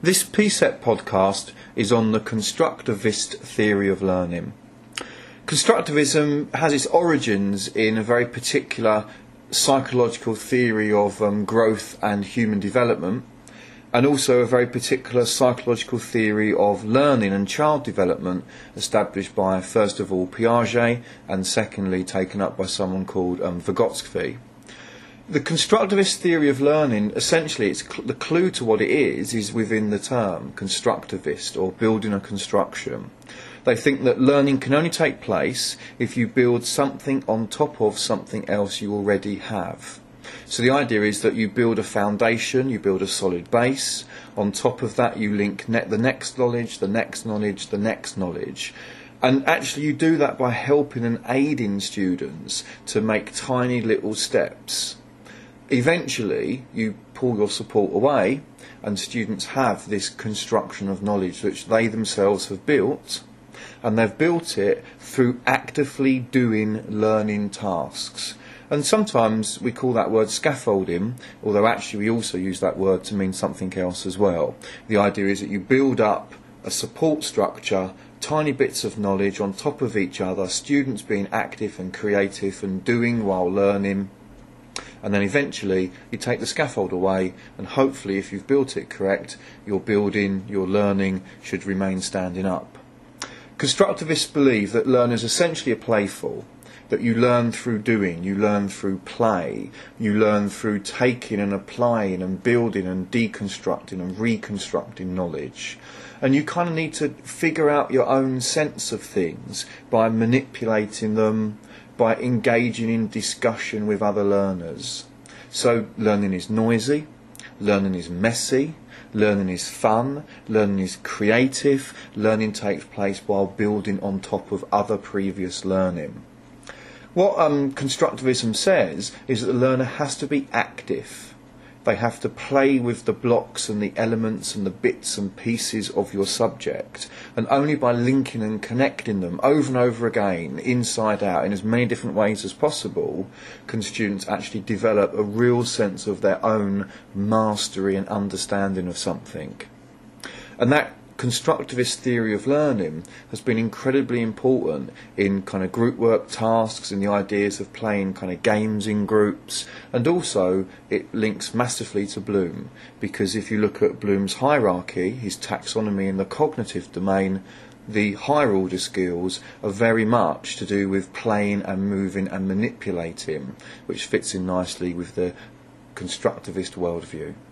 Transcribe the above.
This PSET podcast is on the constructivist theory of learning. Constructivism has its origins in a very particular psychological theory of growth and human development, and also a very particular psychological theory of learning and child development established by, first of all, Piaget, and secondly taken up by someone called Vygotsky. The constructivist theory of learning, essentially, the clue to what it is within the term constructivist, or building a construction. They think that learning can only take place if you build something on top of something else you already have. So the idea is that you build a foundation, you build a solid base. On top of that you link the next knowledge, the next knowledge, the next knowledge. And actually you do that by helping and aiding students to make tiny little steps. Eventually you pull your support away and students have this construction of knowledge which they themselves have built, and they've built it through actively doing learning tasks. And sometimes we call that word scaffolding, although actually we also use that word to mean something else as well. The idea is that you build up a support structure, tiny bits of knowledge on top of each other, students being active and creative and doing while learning, and then eventually you take the scaffold away, and hopefully if you've built it correct, your building, your learning should remain standing up. Constructivists believe that learners essentially are playful, that you learn through doing, you learn through play, you learn through taking and applying and building and deconstructing and reconstructing knowledge. And you kind of need to figure out your own sense of things by manipulating them, by engaging in discussion with other learners. So learning is noisy, learning is messy, learning is fun, learning is creative, learning takes place while building on top of other previous learning. What constructivism says is that the learner has to be active. They have to play with the blocks and the elements and the bits and pieces of your subject, and only by linking and connecting them over and over again, inside out, in as many different ways as possible, can students actually develop a real sense of their own mastery and understanding of something. And that constructivist theory of learning has been incredibly important in kind of group work tasks and the ideas of playing kind of games in groups, and also it links massively to Bloom, because if you look at Bloom's hierarchy, his taxonomy in the cognitive domain, the higher order skills are very much to do with playing and moving and manipulating, which fits in nicely with the constructivist worldview.